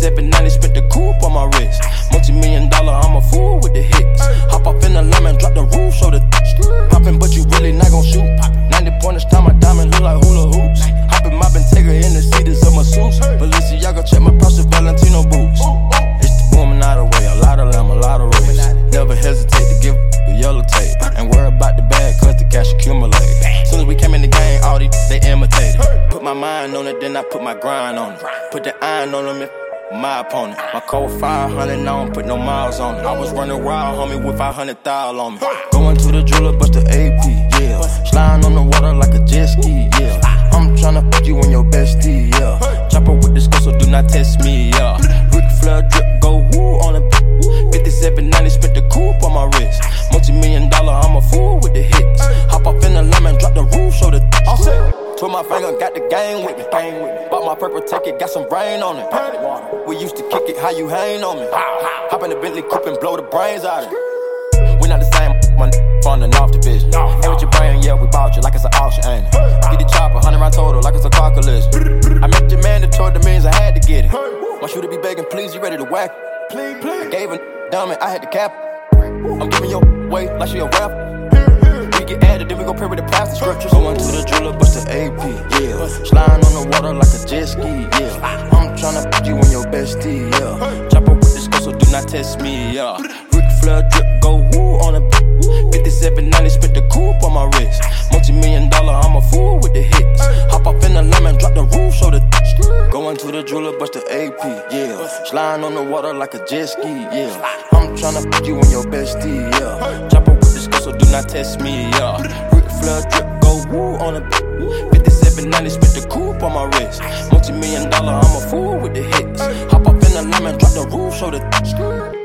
5790, spent the coupe on my wrist. Multi-million dollar, I'm a fool with the hits. Hop off in the lemon, drop the roof, show the poppin', but you really not gon' shoot. 90 pointers, time my diamond look like hula hoops. Hoppin' my Bentayga in the seats of my suits. Balenciaga, check my Prada Valentino boots. It's the booming out of way, a lot of lamb, a lot of race. Never hesitate to give a yellow tape. Ain't worry about the bag, cause the cash accumulate. Soon as we came in the game, all these, they imitated. Put my mind on it, then I put my grind on it. Put the iron on them if my opponent. My code 500, I don't put no miles on it. I was running wild, homie, with 500,000 on me. Going to the jeweler, bust the AP, yeah. Sliding on the water like a jet ski, yeah. I'm tryna put you in your bestie, yeah. Chopper with this girl, so do not test me, yeah. Ric Flair drip, go woo on it. 5790, spent the coupe on my wrist. Multi-million dollar, I'm a fool with the hits. Hop off in the lemon, drop the roof, show the Twist my finger, got the game with me. Bought my purple ticket, got some rain on it. We used to kick it, how you hang on me. Hop in the Bentley coupe and blow the brains out of it. We not the same, my from the North Division. Hey, with your brain, yeah, we bought you like it's an auction, ain't it? Get the chopper, 100 round total, like it's a car collision. I met your man that told the means I had to get it. Want you to be begging, please, you ready to whack? I gave a dummy, I had to cap. I'm giving your way like she a rap. We get added, then we go pray with the plastic scriptures. Going to the jeweler, bust the AP, yeah. Sliding on the water like a jet ski, yeah. I'm tryna put you in your bestie, yeah. Chopper with this girl, so do not test me, yeah. Ric Flair drip, go woo on a 5790, spent the coupe on my wrist. Multi-million dollar, I'm a fool with the hits. Hop off in the lemon, drop the roof, show the Going to the jeweler, bust the AP, yeah. Sliding on the water like a jet ski, yeah. I'm tryna put you in your bestie, yeah. Chopper with this girl, so do not test me, yeah. Ric Flair drip, go woo on a 5790, spent the coupe on my wrist. Multi-million dollar, I'm a fool with the hits. Hop off in the lemon, drop the roof, show the